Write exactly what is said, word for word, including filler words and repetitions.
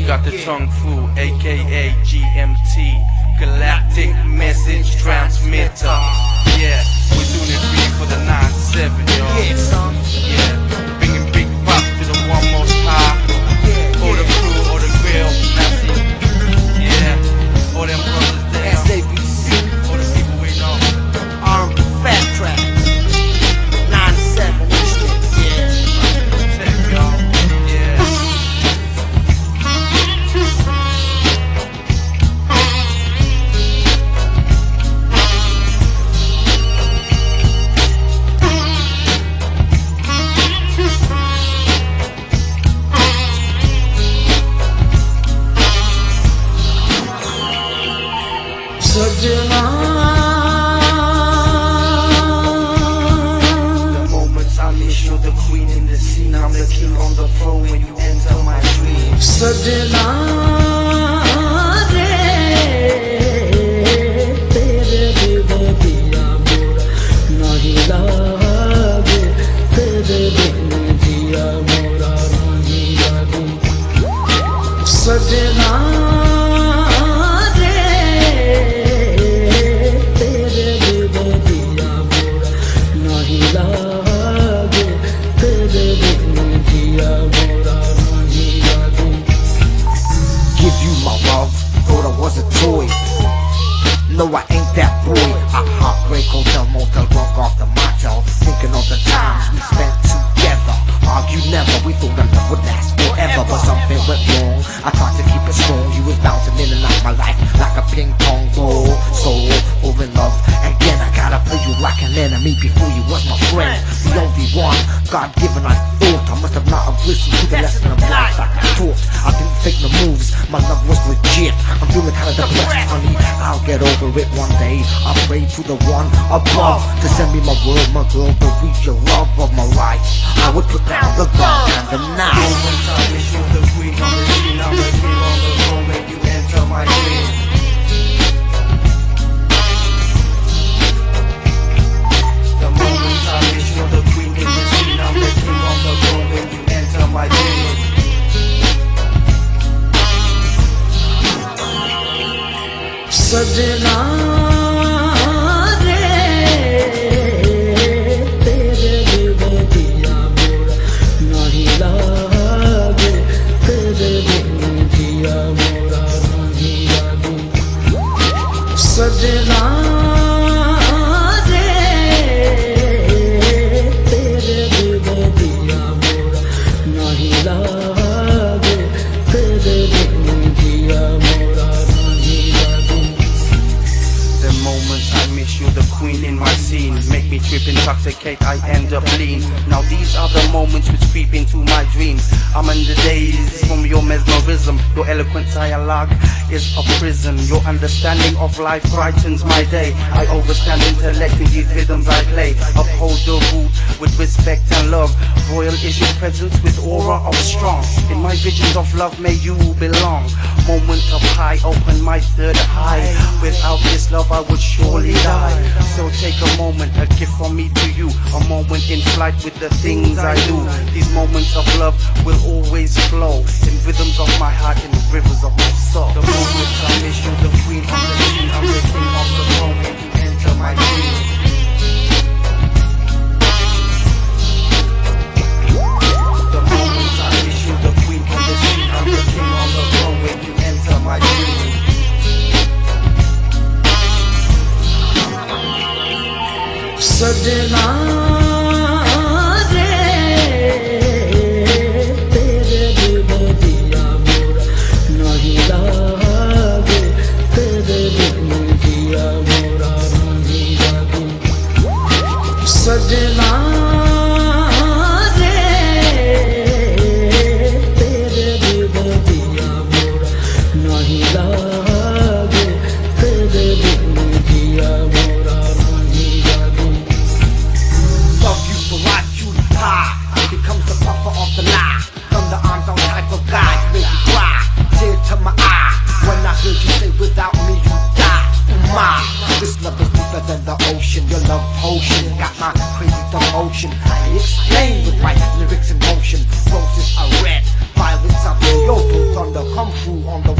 got the Tung Fu, aka G M T, Galactic Message Transmitter. Yeah, we're doing it for you for the nine seven, yo. Yeah, son. Yeah, bringing big props to the one most high. Yeah, All the yeah. crew, all the grill, that's it. Yeah, all them brothers there. S A B C, All the people we know. Armed Fat Tracks, nine seven inch, yeah. Tech, y'all. Yeah. Sajna, the moments I miss, you're the queen in the scene. I'm the king on the throne when you enter my dreams. Sajna re, tere bibe diya mora nahi lage, tere bin diya mora nahi lage. Sajna no, I ain't that boy. I heartbreak hotel, motel, drunk off the motel, thinking of the times we spent together. Argued never, we thought that love would last forever, but something went wrong. I tried to keep it strong. You was bouncing in and out my life like a ping pong ball. So over in love again, I gotta play you like an enemy before you was my friend. The only one, God given, I thought I must have not have listened to the lesson of life I taught. I didn't fake no moves, my love was legit. I'm feeling kinda depressed, honey. I'll get over it one day. I pray to the one above to send me my world, my girl, to reach your love of my life. I would put down the gun and the knife. Moments I miss you, the queen on the scene. I'm the king on the throne when you enter my dream. The moments I miss you, the queen in the scene. I'm the king on the throne when you enter my dream. Sajna re, tere bibe diya mora nahi lage, tere bin diya mora nahi lage. Sajna re, tere bibe diya mora nahi lage, tere bin diya mora nahi lage. The moments I miss you, the queen in my scene, make me trip, intoxicate, I end up lean. Now these are the moments which creep into my dreams. I'm in the days from your mesmerism. Your eloquent dialogue is a prison. Your understanding of life brightens my day. I overstand intellect in these rhythms I play. Uphold the root with respect and love. Royal is your presence with aura of strong. In my visions of love may you belong. Moment of high, open my third eye. Without this love I would surely die. So take a moment, a gift from me to you. A moment in flight with the things I do. These moments of love will always flow in rhythms of my heart, in the rivers of my soul. The moments I miss you, the queen on the scene. I'm the king of the throne when you enter my dream. The moments I miss you, the queen on the scene. I'm the king on the throne when you enter my dream. Sajna re, tere bibe diya mora nahi lage, tere bin diya mora nahi lage. Sajna re, tere bibe diya mora nahi lage, tere bin diya mora nahi lage. Love you for what you high becomes the buffer of the lie. From the arms on type of guy, you make me cry. Tear to my eye when I heard you say without me you die. My, this love is deeper than the ocean. Your love potion got my crazy devotion. I explain with my lyrics in motion. Roses are red, violets are blue. Your blue thunder come through on the